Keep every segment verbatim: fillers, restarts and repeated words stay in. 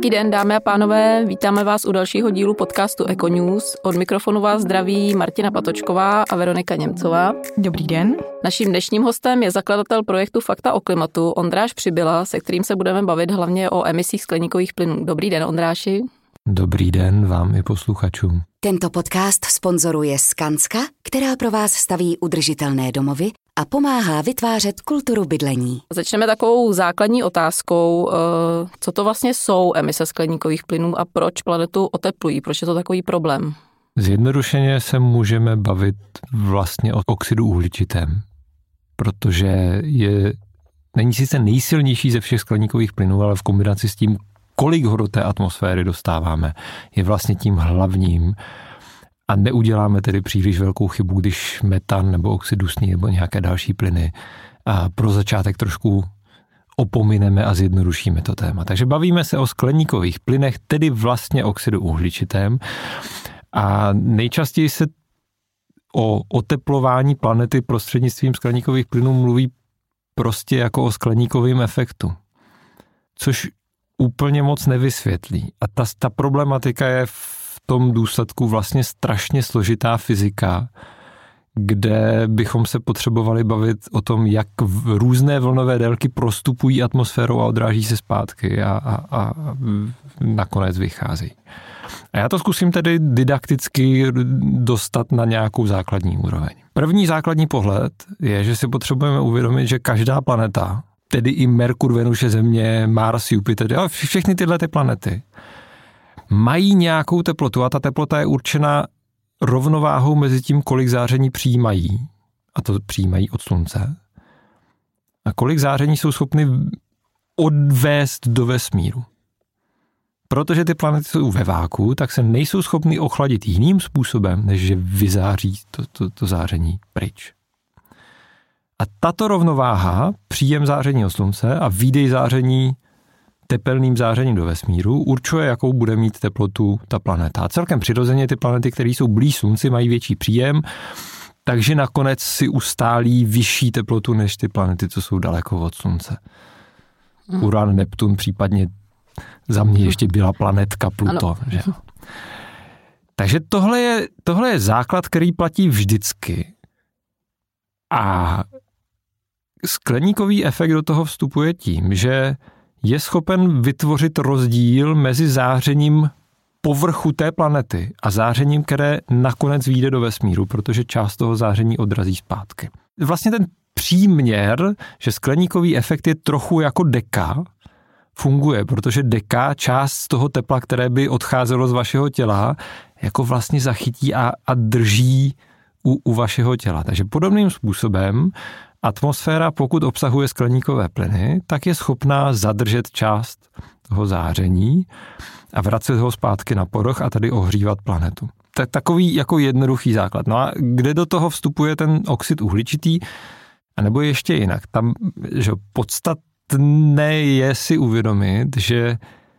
Hezký den, dámy a pánové, vítáme vás u dalšího dílu podcastu Econews. Od mikrofonu vás zdraví Martina Patočková a Veronika Němcová. Dobrý den. Naším dnešním hostem je zakladatel projektu Fakta o klimatu Ondráš Přibyla, se kterým se budeme bavit hlavně o emisích skleníkových plynů. Dobrý den, Ondráši. Dobrý den vám i posluchačům. Tento podcast sponzoruje Skanska, která pro vás staví udržitelné domovy a pomáhá vytvářet kulturu bydlení. Začneme takovou základní otázkou, co to vlastně jsou emise skleníkových plynů a proč planetu oteplují, proč je to takový problém? Zjednodušeně se můžeme bavit vlastně o oxidu uhličitém, protože je, není sice nejsilnější ze všech skleníkových plynů, ale v kombinaci s tím, kolik ho do té atmosféry dostáváme, je vlastně tím hlavním a neuděláme tedy příliš velkou chybu, když metan nebo oxid dusný nebo nějaké další plyny a pro začátek trošku opomineme a zjednodušíme to téma. Takže bavíme se o skleníkových plynech, tedy vlastně oxidu uhličitém a nejčastěji se o oteplování planety prostřednictvím skleníkových plynů mluví prostě jako o skleníkovém efektu, což úplně moc nevysvětlí. A ta, ta problematika je v tom důsledku vlastně strašně složitá fyzika, kde bychom se potřebovali bavit o tom, jak různé vlnové délky prostupují atmosférou a odráží se zpátky a, a, a nakonec vychází. A já to zkusím tedy didakticky dostat na nějakou základní úroveň. První základní pohled je, že si potřebujeme uvědomit, že každá planeta, tedy i Merkur, Venuše, Země, Mars, Jupiter, ale všechny tyhle ty planety mají nějakou teplotu a ta teplota je určena rovnováhou mezi tím, kolik záření přijímají, a to přijímají od Slunce, a kolik záření jsou schopny odvést do vesmíru. Protože ty planety jsou ve váku, tak se nejsou schopny ochladit jiným způsobem, než že vyzáří to, to, to záření pryč. A tato rovnováha, příjem záření od Slunce a výdej záření tepelným zářením do vesmíru, určuje, jakou bude mít teplotu ta planeta. A celkem přirozeně ty planety, které jsou blíž Slunci, mají větší příjem, takže nakonec si ustálí vyšší teplotu než ty planety, co jsou daleko od Slunce. Hmm. Uran, Neptun, případně za mě ještě byla planetka Pluto. Že? Takže tohle je, tohle je základ, který platí vždycky. A skleníkový efekt do toho vstupuje tím, že je schopen vytvořit rozdíl mezi zářením povrchu té planety a zářením, které nakonec vyjde do vesmíru, protože část toho záření odrazí zpátky. Vlastně ten příměr, že skleníkový efekt je trochu jako deka, funguje, protože deka část toho tepla, které by odcházelo z vašeho těla, jako vlastně zachytí a, a drží u, u vašeho těla. Takže podobným způsobem atmosféra, pokud obsahuje skleníkové plyny, tak je schopná zadržet část toho záření a vracet ho zpátky na povrch a tady ohřívat planetu. To je takový jako jednoduchý základ. No a kde do toho vstupuje ten oxid uhličitý? A nebo ještě jinak. Tam, že podstatné je si uvědomit, že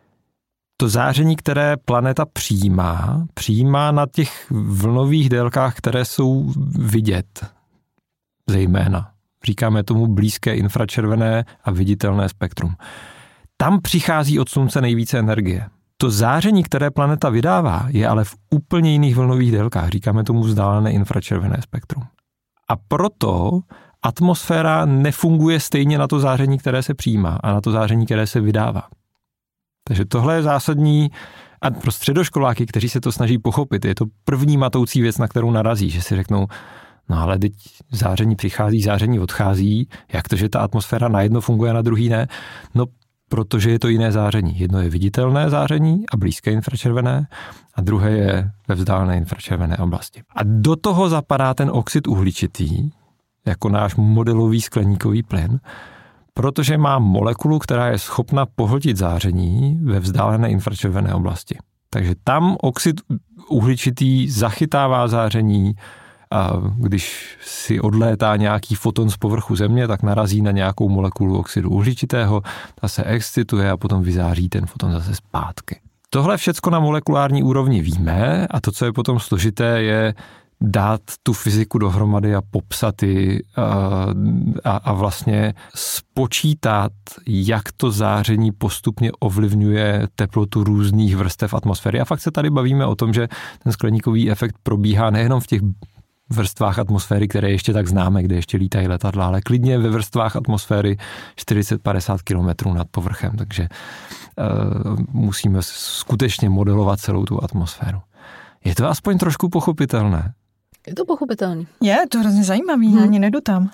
to záření, které planeta přijímá, přijímá na těch vlnových délkách, které jsou vidět, zejména. Říkáme tomu blízké infračervené a viditelné spektrum. Tam přichází od Slunce nejvíce energie. To záření, které planeta vydává, je ale v úplně jiných vlnových délkách. Říkáme tomu vzdálené infračervené spektrum. A proto atmosféra nefunguje stejně na to záření, které se přijímá a na to záření, které se vydává. Takže tohle je zásadní a pro středoškoláky, kteří se to snaží pochopit, je to první matoucí věc, na kterou narazí, že si řeknou, no ale teď záření přichází, záření odchází, jak to, že ta atmosféra na jedno funguje a na druhý ne? No, protože je to jiné záření. Jedno je viditelné záření a blízké infračervené a druhé je ve vzdálené infračervené oblasti. A do toho zapadá ten oxid uhličitý, jako náš modelový skleníkový plyn, protože má molekulu, která je schopna pohltit záření ve vzdálené infračervené oblasti. Takže tam oxid uhličitý zachytává záření a když si odlétá nějaký foton z povrchu Země, tak narazí na nějakou molekulu oxidu uhličitého, ta se excituje a potom vyzáří ten foton zase zpátky. Tohle všecko na molekulární úrovni víme a to, co je potom složité, je dát tu fyziku dohromady a popsat ji a, a, a vlastně spočítat, jak to záření postupně ovlivňuje teplotu různých vrstev atmosféry. A fakt se tady bavíme o tom, že ten skleníkový efekt probíhá nejenom v těch vrstvách atmosféry, které ještě tak známe, kde ještě lítají letadla, ale klidně ve vrstvách atmosféry čtyřicet padesát kilometrů nad povrchem, takže uh, musíme skutečně modelovat celou tu atmosféru. Je to aspoň trošku pochopitelné? Je to pochopitelné. Je, to hrozně zajímavý, hmm. ani nedu tam.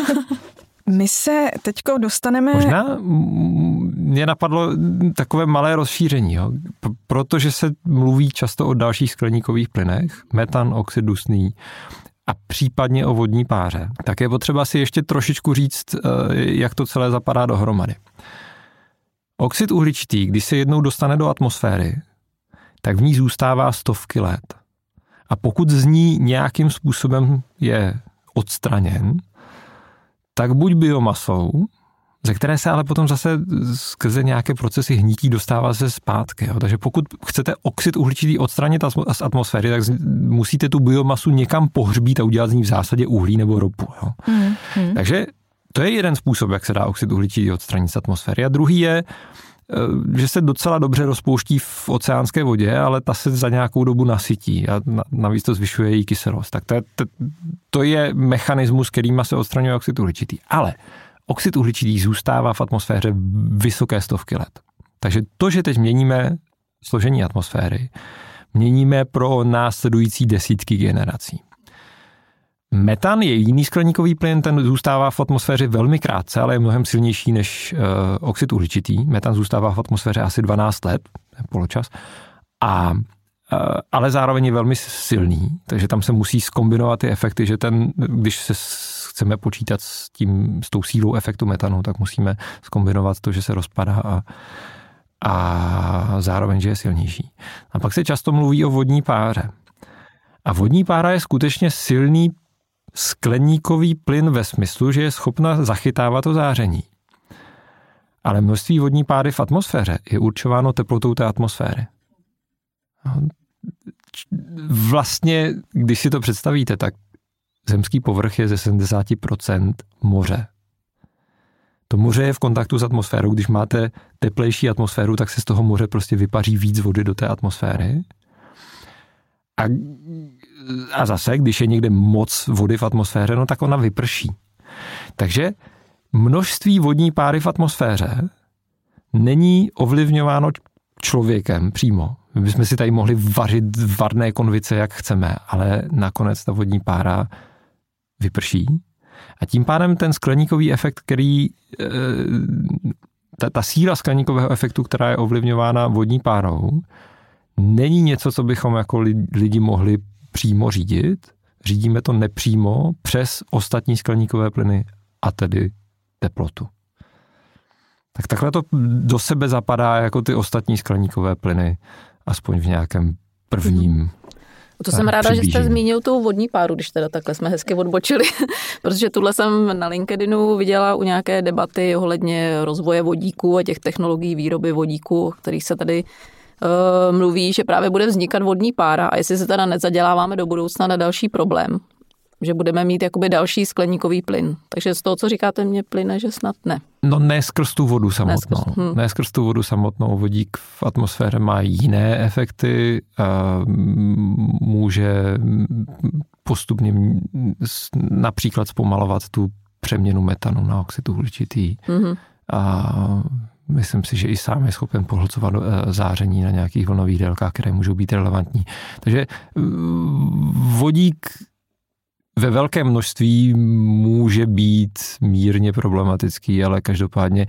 My se teďko dostaneme... Možná mě napadlo takové malé rozšíření, jo? Protože se mluví často o dalších skleníkových plynech, metan, oxid dusný a případně o vodní páře. Tak je potřeba si ještě trošičku říct, jak to celé zapadá dohromady. Oxid uhličitý, když se jednou dostane do atmosféry, tak v ní zůstává stovky let. A pokud z ní nějakým způsobem je odstraněn, tak buď biomasou, ze které se ale potom zase skrze nějaké procesy hnití dostává se zpátky. Jo. Takže pokud chcete oxid uhličitý odstranit z atmosféry, tak musíte tu biomasu někam pohřbít a udělat z ní v zásadě uhlí nebo ropu. Jo. Hmm, hmm. Takže to je jeden způsob, jak se dá oxid uhličitý odstranit z atmosféry. A druhý je, že se docela dobře rozpouští v oceánské vodě, ale ta se za nějakou dobu nasytí a navíc to zvyšuje její kyselost. Tak to je, to, to je mechanismus, kterýma se odstraňuje oxid uhličitý. Ale oxid uhličitý zůstává v atmosféře vysoké stovky let. Takže to, že teď měníme složení atmosféry, měníme pro následující desítky generací. Metan je jiný skleníkový plyn, ten zůstává v atmosféře velmi krátce, ale je mnohem silnější než uh, oxid uhličitý. Metan zůstává v atmosféře asi dvanáct let, poločas, a, uh, ale zároveň je velmi silný, takže tam se musí zkombinovat ty efekty, že ten, když se chceme počítat s, tím, s tou sílou efektu metanu, tak musíme zkombinovat to, že se rozpadá a, a zároveň, že je silnější. A pak se často mluví o vodní páře. A vodní pára je skutečně silný skleníkový plyn ve smyslu, že je schopna zachytávat to záření. Ale množství vodní páry v atmosféře je určováno teplotou té atmosféry. Vlastně, když si to představíte, tak zemský povrch je ze sedmdesát procent moře. To moře je v kontaktu s atmosférou. Když máte teplejší atmosféru, tak se z toho moře prostě vypaří víc vody do té atmosféry. A, a zase, když je někde moc vody v atmosféře, no tak ona vyprší. Takže množství vodní páry v atmosféře není ovlivňováno člověkem přímo. My bychom si tady mohli vařit varné konvice, jak chceme, ale nakonec ta vodní pára vyprší. A tím pádem ten skleníkový efekt, který, ta, ta síla skleníkového efektu, která je ovlivňována vodní párou, není něco, co bychom jako lidi mohli přímo řídit. Řídíme to nepřímo přes ostatní skleníkové plyny a tedy teplotu. Tak takhle to do sebe zapadá jako ty ostatní skleníkové plyny, aspoň v nějakém prvním. To jsem ráda, že jste zmínil tu vodní páru, když teda takhle jsme hezky odbočili, protože tuhle jsem na LinkedInu viděla u nějaké debaty ohledně rozvoje vodíku a těch technologií výroby vodíku, o kterých se tady uh, mluví, že právě bude vznikat vodní pára a jestli se teda nezaděláváme do budoucna na další problém, že budeme mít jakoby další skleníkový plyn. Takže z toho, co říkáte, mně plyne, že snad ne. No ne skrz tu vodu samotnou. Ne skrz, hm. ne skrz tu vodu samotnou. Vodík v atmosféře má jiné efekty. Může postupně například zpomalovat tu přeměnu metanu na oxid uhličitý. Mm-hmm. A myslím si, že i sám je schopen pohlcovat záření na nějakých vlnových délkách, které můžou být relevantní. Takže vodík ve velkém množství může být mírně problematický, ale každopádně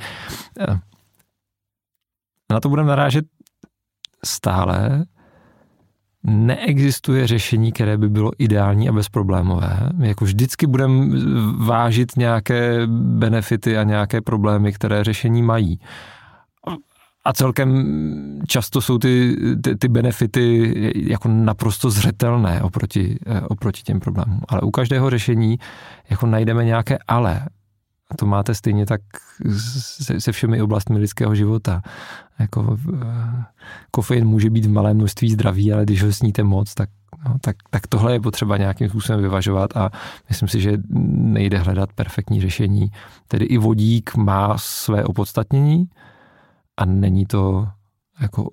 na to budeme narážet stále. Neexistuje řešení, které by bylo ideální a bezproblémové. My jako vždycky budeme vážit nějaké benefity a nějaké problémy, které řešení mají. A celkem často jsou ty, ty, ty benefity jako naprosto zřetelné oproti, oproti těm problémům. Ale u každého řešení jako najdeme nějaké ale. A to máte stejně tak se, se všemi oblastmi lidského života. Jako, kofein může být v malém množství zdravý, ale když ho sníte moc, tak, no, tak, tak tohle je potřeba nějakým způsobem vyvažovat a myslím si, že nejde hledat perfektní řešení. Tedy i vodík má své opodstatnění a není to jako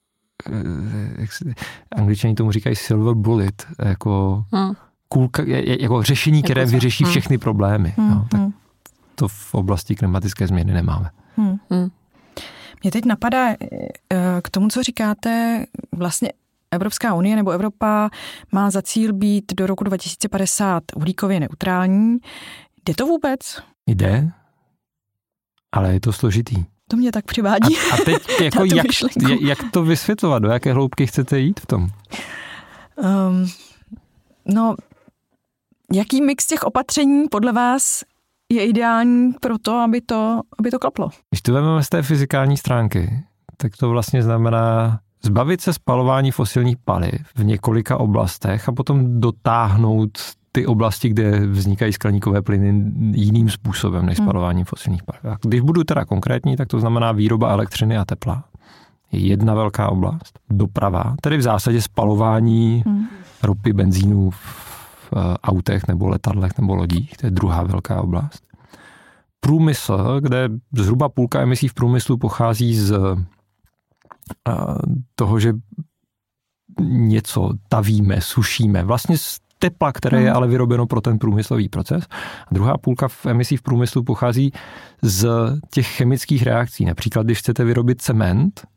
Angličani tomu říkají silver bullet, jako hmm. kůlka, jako řešení, které jako vyřeší hmm. všechny problémy. Hmm. No, tak to v oblasti klimatické změny nemáme. Hmm. Hmm. Mě teď napadá k tomu, co říkáte, vlastně Evropská unie nebo Evropa má za cíl být do roku dva tisíce padesát uhlíkově neutrální. Jde to vůbec? Jde, ale je to složitý. To mě tak přivádí. A, a teď jako jak, jak to vysvětlovat? Do jaké hloubky chcete jít v tom? Um, no, jaký mix těch opatření podle vás je ideální pro to, aby to, aby to klaplo? Když to vezmeme z té fyzikální stránky, tak to vlastně znamená zbavit se spalování fosilních paliv v několika oblastech a potom dotáhnout ty oblasti, kde vznikají skleníkové plyny jiným způsobem než spalování hmm. fosilních paliv. A když budu teda konkrétní, tak to znamená výroba elektřiny a tepla. Je jedna velká oblast. Doprava, tedy v zásadě spalování hmm. ropy, benzínu v autech nebo letadlech nebo lodích. To je druhá velká oblast. Průmysl, kde zhruba půlka emisí v průmyslu pochází z toho, že něco tavíme, sušíme. Vlastně z tepla, které je ale vyrobeno pro ten průmyslový proces. A druhá půlka v emisí v průmyslu pochází z těch chemických reakcí. Například, když chcete vyrobit cement,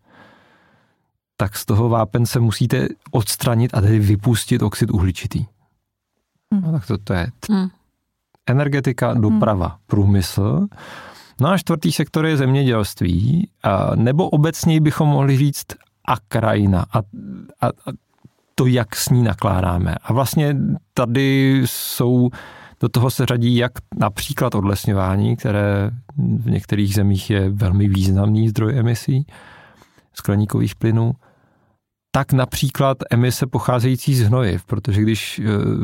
tak z toho vápence musíte odstranit a tedy vypustit oxid uhličitý. No, tak to, to je t- energetika, doprava, průmysl. No a čtvrtý sektor je zemědělství, a nebo obecněji bychom mohli říct a krajina a, a, a to, jak s ní nakládáme. A vlastně tady jsou, do toho se řadí jak například odlesňování, které v některých zemích je velmi významný zdroj emisí skleníkových plynů, tak například emise pocházející z hnojiv, protože když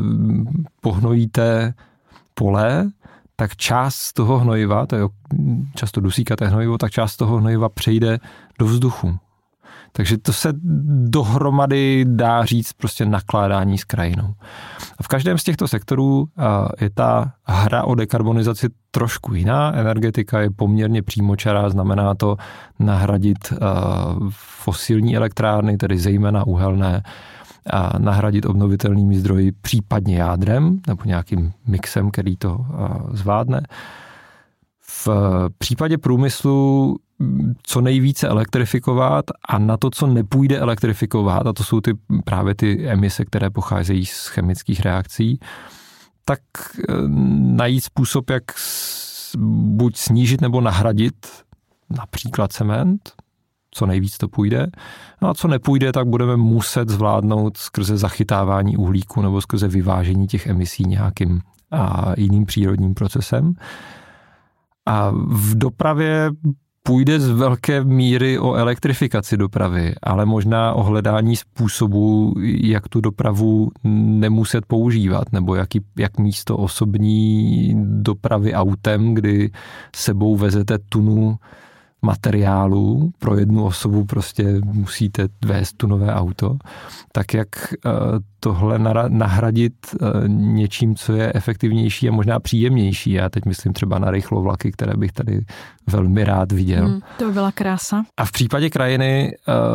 pohnojíte pole, tak část z toho hnojiva, to je často dusíkaté hnojivo, tak část z toho hnojiva přejde do vzduchu. Takže to se dohromady dá říct prostě nakládání s krajinou. A v každém z těchto sektorů je ta hra o dekarbonizaci trošku jiná. Energetika je poměrně přímočará, znamená to nahradit fosilní elektrárny, tedy zejména uhelné, a nahradit obnovitelnými zdroji, případně jádrem, nebo nějakým mixem, který to zvládne. V případě průmyslu co nejvíce elektrifikovat a na to, co nepůjde elektrifikovat, a to jsou ty, právě ty emise, které pocházejí z chemických reakcí, tak najít způsob, jak buď snížit nebo nahradit například cement, co nejvíc to půjde. No a co nepůjde, tak budeme muset zvládnout skrze zachytávání uhlíku nebo skrze vyvážení těch emisí nějakým a jiným přírodním procesem. A v dopravě půjde z velké míry o elektrifikaci dopravy, ale možná o hledání způsobu, jak tu dopravu nemuset používat, nebo jak, jak místo osobní dopravy autem, kdy sebou vezete tunu materiálu, pro jednu osobu prostě musíte vést tunové auto, tak jak tohle nahradit něčím, co je efektivnější a možná příjemnější. Já teď myslím třeba na rychlovlaky, které bych tady velmi rád viděl. Hmm, to by byla krása. A v případě krajiny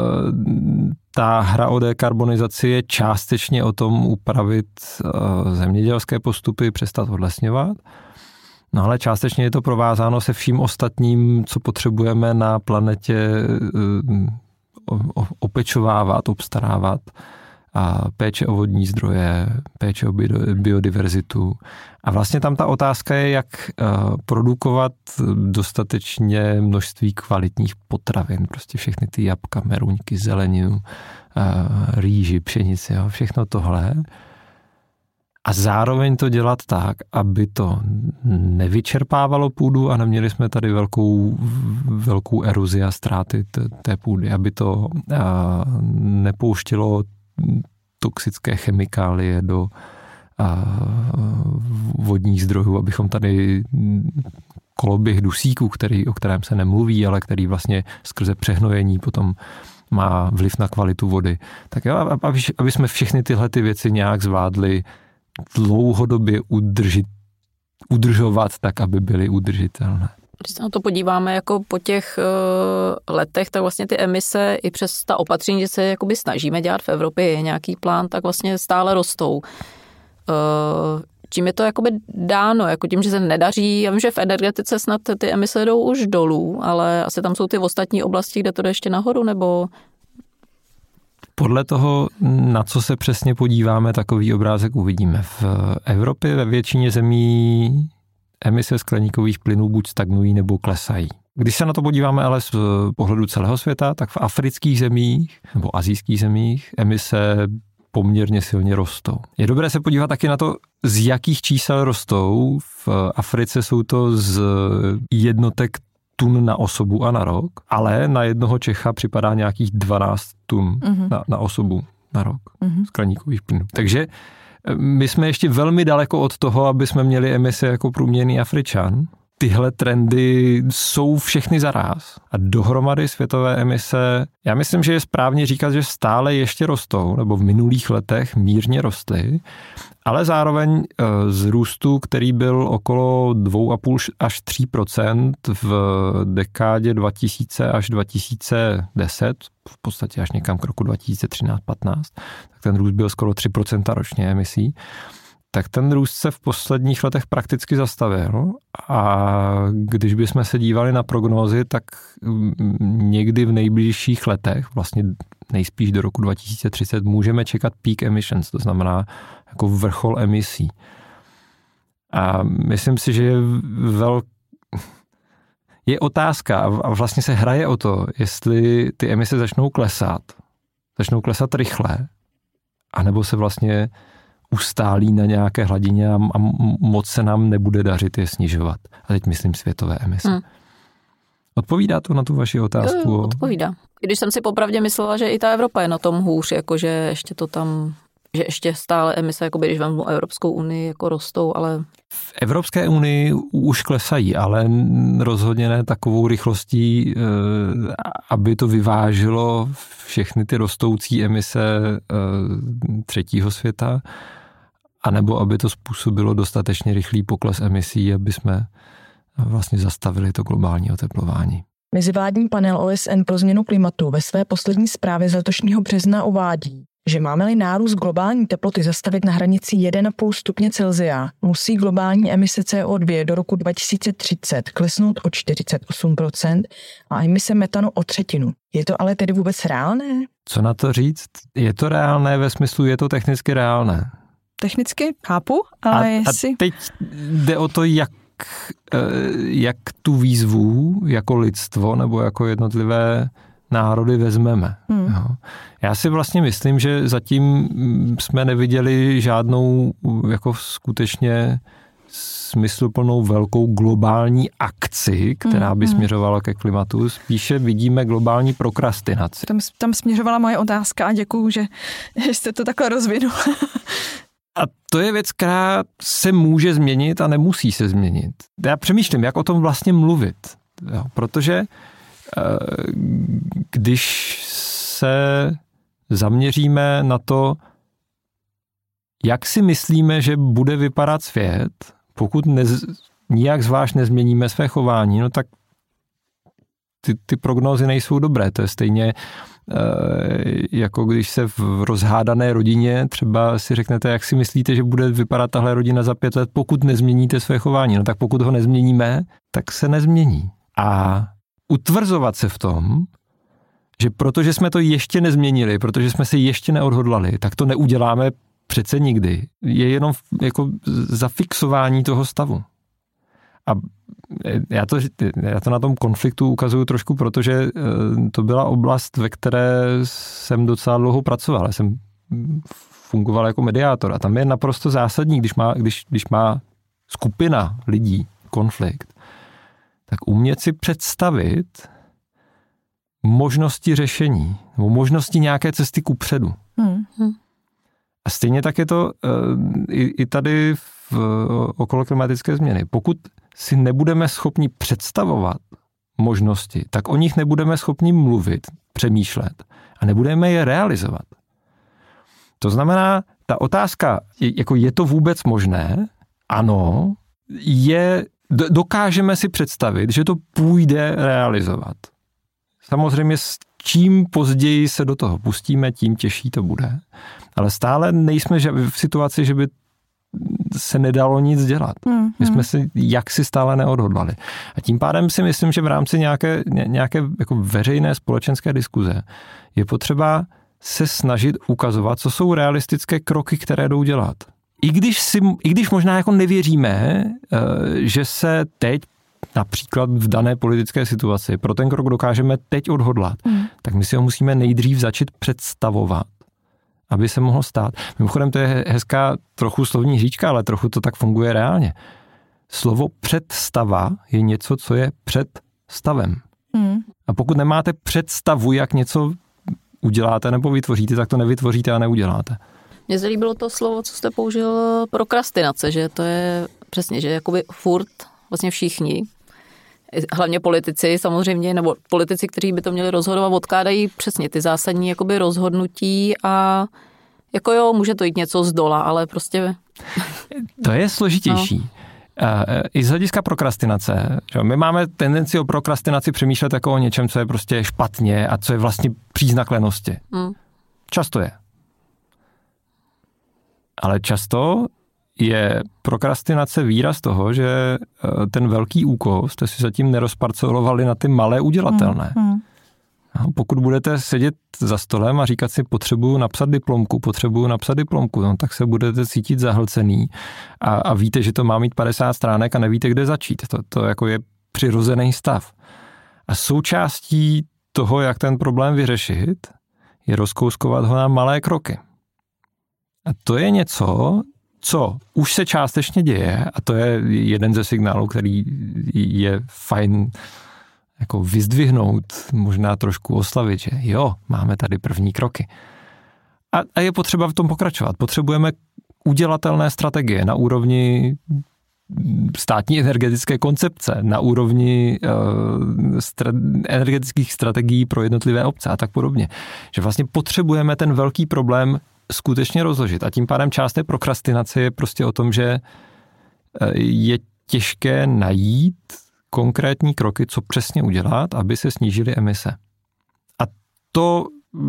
ta hra o dekarbonizaci je částečně o tom upravit zemědělské postupy, přestat odlesňovat. No ale částečně je to provázáno se vším ostatním, co potřebujeme na planetě opečovávat, obstarávat. A péče o vodní zdroje, péče o biodiverzitu. A vlastně tam ta otázka je, jak produkovat dostatečně množství kvalitních potravin. Prostě všechny ty jabka, meruňky, zeleninu, rýži, pšenici, jo, všechno tohle. A zároveň to dělat tak, aby to nevyčerpávalo půdu a neměli jsme tady velkou, velkou erozi a ztráty té půdy, aby to nepouštělo toxické chemikálie do vodních zdrojů, abychom tady koloběh dusíku, který, o kterém se nemluví, ale který vlastně skrze přehnojení potom má vliv na kvalitu vody. Tak jo, aby, aby jsme všechny tyhle ty věci nějak zvládli dlouhodobě udržit, udržovat tak, aby byly udržitelné. Když se na to podíváme jako po těch uh, letech, tak vlastně ty emise i přes ta opatření, že se jakoby snažíme dělat v Evropě, je nějaký plán, tak vlastně stále rostou. Uh, čím je to jakoby dáno, jako tím, že se nedaří, já vím, že v energetice snad ty emise jdou už dolů, ale asi tam jsou ty ostatní oblasti, kde to jde ještě nahoru, nebo... Podle toho, na co se přesně podíváme, takový obrázek uvidíme. V Evropě ve většině zemí emise skleníkových plynů buď stagnují nebo klesají. Když se na to podíváme ale z pohledu celého světa, tak v afrických zemích nebo asijských zemích emise poměrně silně rostou. Je dobré se podívat taky na to, z jakých čísel rostou. V Africe jsou to z jednotek tun na osobu a na rok, ale na jednoho Čecha připadá nějakých dvanáct tun mm-hmm. na, na osobu na rok mm-hmm. skleníkových plynů. Takže my jsme ještě velmi daleko od toho, aby jsme měli emise jako průměrný Afričan. Tyhle trendy jsou všechny zaráz a dohromady světové emise, já myslím, že je správně říkat, že stále ještě rostou, nebo v minulých letech mírně rostly, ale zároveň z růstu, který byl okolo dva a půl až tři procenta v dekádě dva tisíce až dva tisíce deset, v podstatě až někam k roku dva tisíce třináct patnáct, tak ten růst byl skoro tři procenta ročně emisí. Tak ten růst se v posledních letech prakticky zastavil a když bychom se dívali na prognózy, tak někdy v nejbližších letech, vlastně nejspíš do roku dva tisíce třicet, můžeme čekat peak emissions, to znamená jako vrchol emisí. A myslím si, že je velk... je otázka a vlastně se hraje o to, jestli ty emise začnou klesat, začnou klesat rychle, anebo se vlastně ustálí na nějaké hladině a, a moc se nám nebude dařit je snižovat. A teď myslím světové emise. Hmm. Odpovídá to na tu vaši otázku? Jo, odpovídá. Když jsem si popravdě myslela, že i ta Evropa je na tom hůř, jakože ještě to tam, že ještě stále emise, jakoby, když vezmu Evropskou unii, jako rostou, ale... V Evropské unii už klesají, ale rozhodně ne takovou rychlostí, aby to vyvážilo všechny ty rostoucí emise třetího světa, anebo aby to způsobilo dostatečně rychlý pokles emisí, aby jsme vlastně zastavili to globální oteplování. Mezivládní panel O S N pro změnu klimatu ve své poslední zprávě z letošního března uvádí, že máme-li nárůst globální teploty zastavit na hranici jedna celá pět stupně Celsia, musí globální emise C O dva do roku dva tisíce třicet klesnout o čtyřicet osm procent a emise metanu o třetinu. Je to ale tedy vůbec reálné? Co na to říct? Je to reálné ve smyslu, je to technicky reálné. Technicky chápu, ale a, jestli... A teď jde o to, jak, jak tu výzvu jako lidstvo nebo jako jednotlivé národy vezmeme. Hmm. Jo. Já si vlastně myslím, že zatím jsme neviděli žádnou jako skutečně smysluplnou velkou globální akci, která by směřovala ke klimatu. Spíše vidíme globální prokrastinaci. Tam, tam směřovala moje otázka a děkuju, že jste to takhle rozvinul. A to je věc, která se může změnit a nemusí se změnit. Já přemýšlím, jak o tom vlastně mluvit. Jo, protože když se zaměříme na to, jak si myslíme, že bude vypadat svět, pokud nez, nijak zvlášť nezměníme své chování, no tak ty, ty prognózy nejsou dobré. To je stejně jako když se v rozhádané rodině třeba si řeknete, jak si myslíte, že bude vypadat tahle rodina za pět let, pokud nezměníte své chování. No tak pokud ho nezměníme, tak se nezmění. A utvrzovat se v tom, že protože jsme to ještě nezměnili, protože jsme se ještě neodhodlali, tak to neuděláme přece nikdy. Je jenom jako zafixování toho stavu. A já to, já to na tom konfliktu ukazuju trošku, protože to byla oblast, ve které jsem docela dlouho pracoval. Já jsem fungoval jako mediátor a tam je naprosto zásadní, když má, když, když má skupina lidí konflikt, tak umět si představit možnosti řešení, nebo možnosti nějaké cesty kupředu. Hmm. A stejně tak je to i, i tady v, okolo klimatické změny. Pokud si nebudeme schopni představovat možnosti, tak o nich nebudeme schopni mluvit, přemýšlet a nebudeme je realizovat. To znamená, ta otázka, jako je to vůbec možné? Ano, je, dokážeme si představit, že to půjde realizovat. Samozřejmě s čím později se do toho pustíme, tím těžší to bude. Ale stále nejsme v situaci, že by se nedalo nic dělat. Hmm, My jsme si jaksi stále neodhodlali. A tím pádem si myslím, že v rámci nějaké, nějaké jako veřejné společenské diskuze je potřeba se snažit ukazovat, co jsou realistické kroky, které jdou dělat. I když, si, i když možná jako nevěříme, že se teď například v dané politické situaci pro ten krok dokážeme teď odhodlat, hmm. tak my si ho musíme nejdřív začít představovat, aby se mohlo stát. Mimochodem to je hezká trochu slovní hříčka, ale trochu to tak funguje reálně. Slovo představa je něco, co je před stavem. Hmm. A pokud nemáte představu, jak něco uděláte nebo vytvoříte, tak to nevytvoříte a neuděláte. Mně se líbilo to slovo, co jste použil, prokrastinace, že to je přesně, že jakoby furt vlastně všichni, hlavně politici samozřejmě, nebo politici, kteří by to měli rozhodovat, odkládají přesně ty zásadní jakoby rozhodnutí a jako jo, může to jít něco z dola, ale prostě... To je složitější. No. I z hlediska prokrastinace. Že my máme tendenci o prokrastinaci přemýšlet jako o něčem, co je prostě špatně a co je vlastně příznak lenosti. Hmm. Často je. Ale často je prokrastinace výraz toho, že ten velký úkol jste si zatím nerozparcelovali na ty malé udělatelné. Hmm. A pokud budete sedět za stolem a říkat si, potřebuju napsat diplomku, potřebuju napsat diplomku, no, tak se budete cítit zahlcený a, a víte, že to má mít padesát stránek a nevíte, kde začít. To, to jako je přirozený stav. A součástí toho, jak ten problém vyřešit, je rozkouskovat ho na malé kroky. A to je něco, co už se částečně děje a to je jeden ze signálů, který je fajn jako vyzdvihnout, možná trošku oslavit, že jo, máme tady první kroky. A, a je potřeba v tom pokračovat. Potřebujeme udělatelné strategie na úrovni státní energetické koncepce, na úrovni uh, stra- energetických strategií pro jednotlivé obce a tak podobně. Že vlastně potřebujeme ten velký problém skutečně rozložit. A tím pádem část té prokrastinace je prostě o tom, že je těžké najít konkrétní kroky, co přesně udělat, aby se snížily emise. A to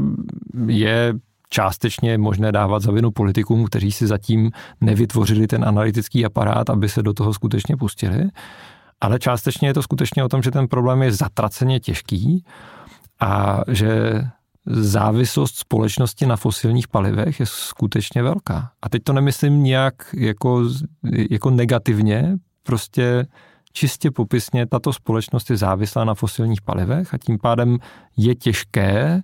je částečně možné dávat za vinu politikům, kteří si zatím nevytvořili ten analytický aparát, aby se do toho skutečně pustili. Ale částečně je to skutečně o tom, že ten problém je zatraceně těžký a že závislost společnosti na fosilních palivech je skutečně velká. A teď to nemyslím nějak jako, jako negativně, prostě čistě popisně tato společnost je závislá na fosilních palivech a tím pádem je těžké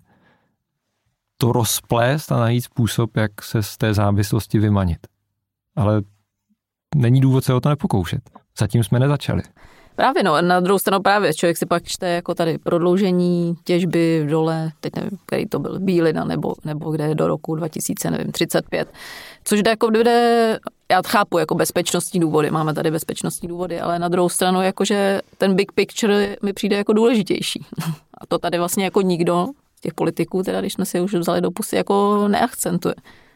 to rozplést a najít způsob, jak se z té závislosti vymanit. Ale není důvod se o to nepokoušet. Zatím jsme nezačali. Právě no, na druhou stranu právě člověk si pak čte jako tady prodloužení těžby v dole, teď nevím, který to byl, Bílina nebo, nebo kde do roku dva tisíce třicet pět, což jde jako jde, já chápu jako bezpečnostní důvody, máme tady bezpečnostní důvody, ale na druhou stranu jakože ten big picture mi přijde jako důležitější. A to tady vlastně jako nikdo z těch politiků, teda když jsme si už vzali do pusy, jako neakcentuje.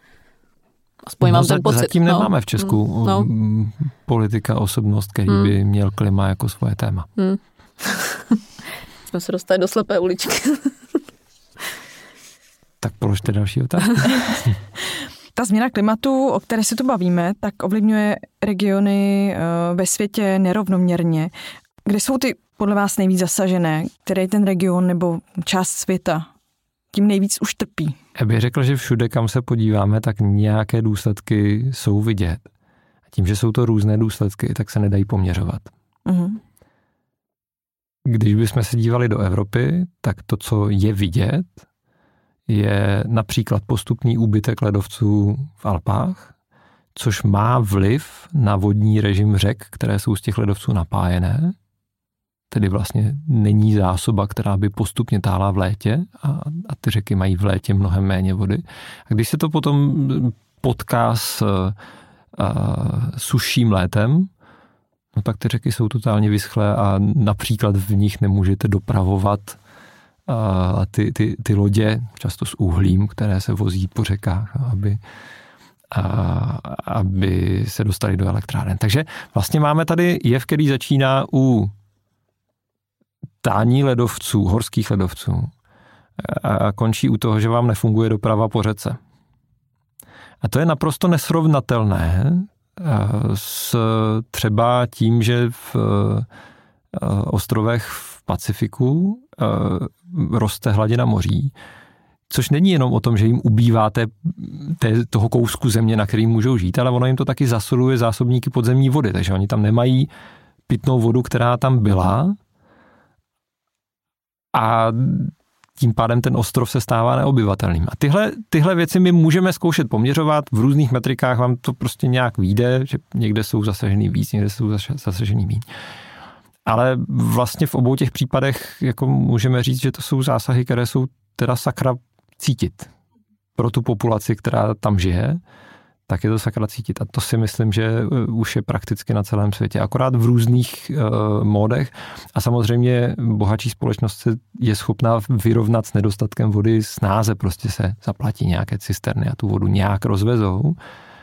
Aspoň no, mám ten pocit. Zatím no. nemáme v Česku no. politika, osobnost, který hmm. by měl klima jako svoje téma. Hmm. Jsme se dostali do slepé uličky. Tak položte další otázku. Ta změna klimatu, o které se tu bavíme, tak ovlivňuje regiony ve světě nerovnoměrně. Kde jsou ty podle vás nejvíc zasažené? Který ten region nebo část světa tím nejvíc už trpí? Já bych řekl, že všude, kam se podíváme, tak nějaké důsledky jsou vidět. A tím, že jsou to různé důsledky, tak se nedají poměřovat. Uh-huh. Když bychom se dívali do Evropy, tak to, co je vidět, je například postupný úbytek ledovců v Alpách, což má vliv na vodní režim řek, které jsou z těch ledovců napájené. Tedy vlastně není zásoba, která by postupně táhla v létě a, a ty řeky mají v létě mnohem méně vody. A když se to potom potká s a, sušším létem, no tak ty řeky jsou totálně vyschlé a například v nich nemůžete dopravovat a ty, ty, ty lodě, často s uhlím, které se vozí po řekách, aby, a, aby se dostali do elektráren. Takže vlastně máme tady jev, který začíná u tání ledovců, horských ledovců a končí u toho, že vám nefunguje doprava po řece. A to je naprosto nesrovnatelné s třeba tím, že v ostrovech v Pacifiku roste hladina moří, což není jenom o tom, že jim ubývá té, té, toho kousku země, na který můžou žít, ale ono jim to taky zasoluje zásobníky podzemní vody, takže oni tam nemají pitnou vodu, která tam byla a tím pádem ten ostrov se stává neobyvatelným. A tyhle, tyhle věci my můžeme zkoušet poměřovat, v různých metrikách vám to prostě nějak vyjde, že někde jsou zasažený víc, někde jsou zasažený míň. Ale vlastně v obou těch případech jako můžeme říct, že to jsou zásahy, které jsou teda sakra cítit. Pro tu populaci, která tam žije, tak je to sakra cítit. A to si myslím, že už je prakticky na celém světě. Akorát v různých uh, módech. A samozřejmě bohatší společnost je schopná vyrovnat s nedostatkem vody snáze. Prostě se zaplatí nějaké cisterny a tu vodu nějak rozvezou.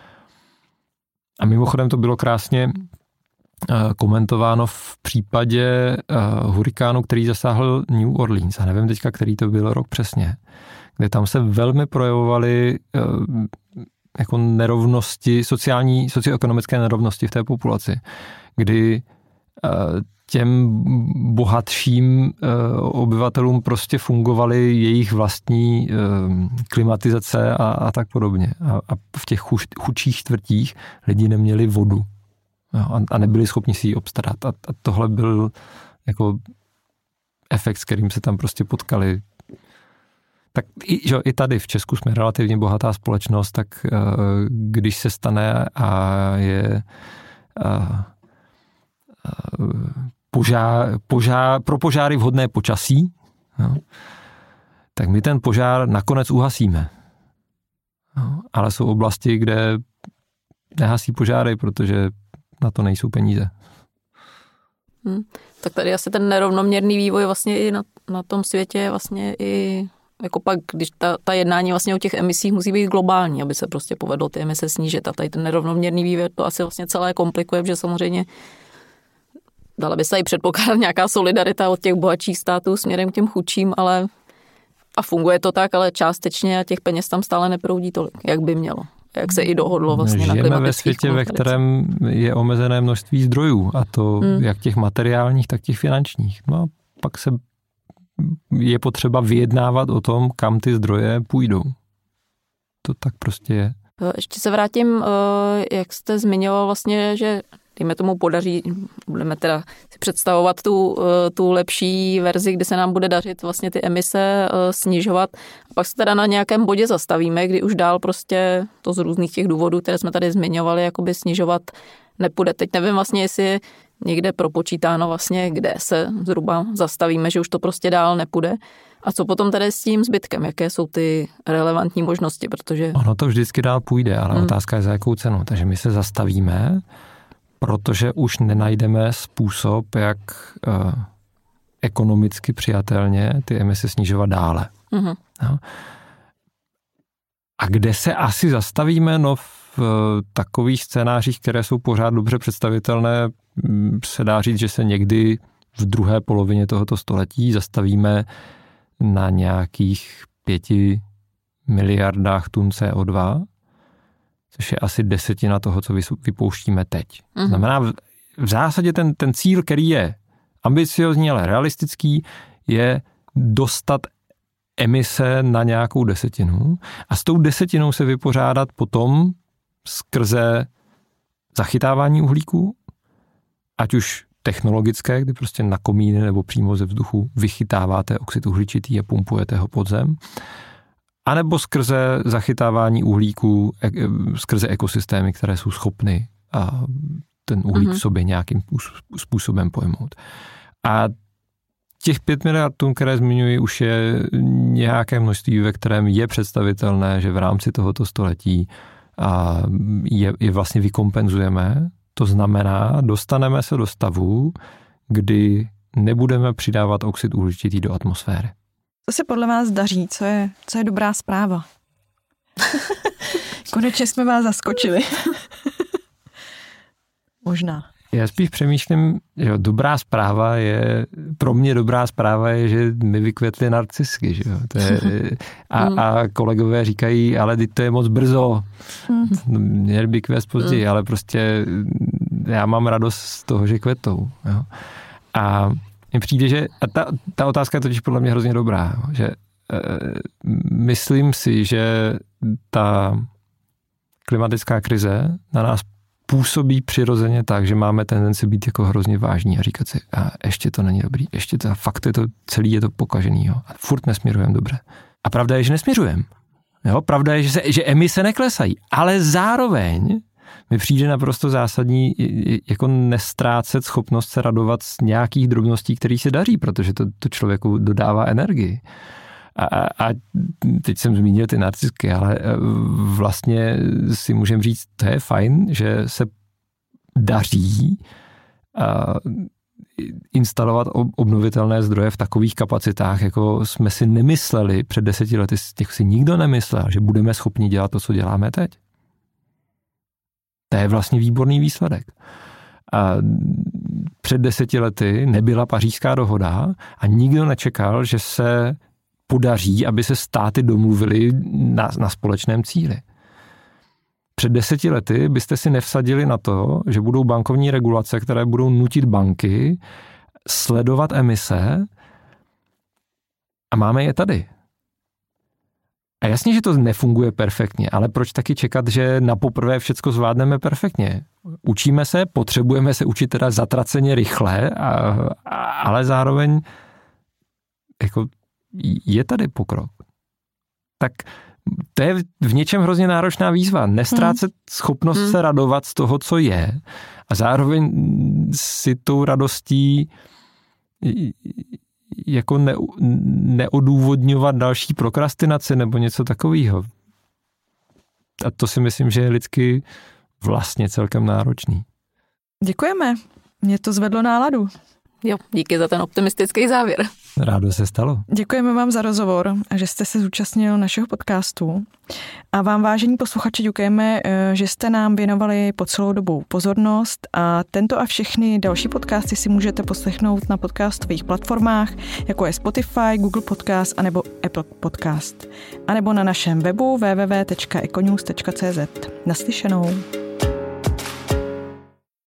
A mimochodem to bylo krásně uh, komentováno v případě uh, hurikánu, který zasáhl New Orleans. A nevím teďka, který to byl rok přesně. Kde tam se velmi projevovaly uh, jako nerovnosti, sociální, socioekonomické nerovnosti v té populaci, kdy těm bohatším obyvatelům prostě fungovaly jejich vlastní klimatizace a, a tak podobně. A, a v těch chudších čtvrtích lidi neměli vodu a, a nebyli schopni si ji obstarat. A, a tohle byl jako efekt, s kterým se tam prostě potkali. Tak i, že, i tady v Česku jsme relativně bohatá společnost, tak uh, když se stane a je uh, uh, požár, požár, pro požáry vhodné počasí, no, tak my ten požár nakonec uhasíme. No, ale jsou oblasti, kde nehasí požáry, protože na to nejsou peníze. Hmm. Tak tady asi ten nerovnoměrný vývoj vlastně i na, na tom světě je vlastně i jako pak, když ta, ta jednání vlastně o těch emisích musí být globální, aby se prostě povedlo ty emise snížit. A tady ten nerovnoměrný vývoj to asi vlastně celé komplikuje, protože samozřejmě dala by se i předpokládat nějaká solidarita od těch bohatších států směrem k těm chudším, ale a funguje to tak, ale částečně a těch peněz tam stále neproudí tolik, jak by mělo. Jak se i dohodlo vlastně Žijeme na klimatických ve světě, konferencích. ve kterém je omezené množství zdrojů, a to hmm. jak těch materiálních, tak těch finančních. No a pak se je potřeba vyjednávat o tom, kam ty zdroje půjdou. To tak prostě je. Ještě se vrátím, jak jste zmiňoval vlastně, že dejme tomu podaří, budeme teda si představovat tu, tu lepší verzi, kdy se nám bude dařit vlastně ty emise snižovat. A pak se teda na nějakém bodě zastavíme, kdy už dál prostě to z různých těch důvodů, které jsme tady zmiňovali, jakoby snižovat nepůjde. Teď nevím vlastně, jestli je někde propočítáno vlastně, kde se zhruba zastavíme, že už to prostě dál nepůjde. A co potom tady s tím zbytkem? Jaké jsou ty relevantní možnosti? Protože... Ono to vždycky dál půjde, ale hmm. otázka je za jakou cenu. Takže my se zastavíme, protože už nenajdeme způsob, jak uh, ekonomicky přijatelně ty emise snižovat dále. Hmm. No. A kde se asi zastavíme? No v uh, takových scénářích, které jsou pořád dobře představitelné, se dá říct, že se někdy v druhé polovině tohoto století zastavíme na nějakých pěti miliardách tun C O dva, což je asi desetina toho, co vypouštíme teď. Mm. Znamená, v, v zásadě ten, ten cíl, který je ambiciozní, ale realistický, je dostat emise na nějakou desetinu a s tou desetinou se vypořádat potom skrze zachytávání uhlíku, ať už technologické, kdy prostě na komíny nebo přímo ze vzduchu vychytáváte oxid uhličitý a pumpujete ho pod zem, anebo skrze zachytávání uhlíku, skrze ekosystémy, které jsou schopny a ten uhlík mm-hmm. v sobě nějakým způsobem pojmout. A těch pět miliard tun, které zmiňuji, už je nějaké množství, ve kterém je představitelné, že v rámci tohoto století a je, je vlastně vykompenzujeme To znamená, dostaneme se do stavu, kdy nebudeme přidávat oxid uhličitý do atmosféry. Co se podle vás daří? Co je, co je dobrá zpráva? Konečně jsme vás zaskočili. Možná. Já spíš přemýšlím, že dobrá zpráva je, pro mě dobrá zpráva je, že mi vykvětly narcisky, že jo. To je, a, a kolegové říkají, ale teď to je moc brzo. Měli by kvést později, ale prostě já mám radost z toho, že kvetou. Jo. A mně přijde, že a ta, ta otázka je totiž podle mě hrozně dobrá, jo, že e, myslím si, že ta klimatická krize na nás působí přirozeně tak, že máme tendenci být jako hrozně vážní a říkat si, a ještě to není dobrý, ještě to, fakt je to, celý je to pokažený, jo, a furt nesměrujeme dobře. A pravda je, že nesměřujeme. Jo, pravda je, že, se, že emise neklesají, ale zároveň mi přijde naprosto zásadní jako nestrácet schopnost se radovat z nějakých drobností, které se daří, protože to, to člověku dodává energii. A, a teď jsem zmínil ty narcisky, ale vlastně si můžeme říct, to je fajn, že se daří instalovat obnovitelné zdroje v takových kapacitách, jako jsme si nemysleli před deseti lety, těch si nikdo nemyslel, že budeme schopni dělat to, co děláme teď. To je vlastně výborný výsledek. A před deseti lety nebyla Pařížská dohoda a nikdo nečekal, že se podaří, aby se státy domluvily na, na společném cíli. Před deseti lety byste si nevsadili na to, že budou bankovní regulace, které budou nutit banky sledovat emise a máme je tady. A jasně, že to nefunguje perfektně, ale proč taky čekat, že na poprvé všecko zvládneme perfektně? Učíme se, potřebujeme se učit teda zatraceně rychle, a, a, ale zároveň jako je tady pokrok. Tak to je v něčem hrozně náročná výzva. Nestrácet hmm. schopnost hmm. se radovat z toho, co je, a zároveň si tou radostí jako ne, neodůvodňovat další prokrastinaci nebo něco takového. A to si myslím, že je lidsky vlastně celkem náročný. Děkujeme. Mě to zvedlo náladu. Jo, díky za ten optimistický závěr. Rádo se stalo. Děkujeme vám za rozhovor a že jste se zúčastnil našeho podcastu. A vám, vážení posluchači, děkujeme, že jste nám věnovali po celou dobu pozornost, a tento a všechny další podcasty si můžete poslechnout na podcastových platformách, jako je Spotify, Google Podcast anebo Apple Podcast, anebo na našem webu w w w tečka econews tečka c z. Naslyšenou.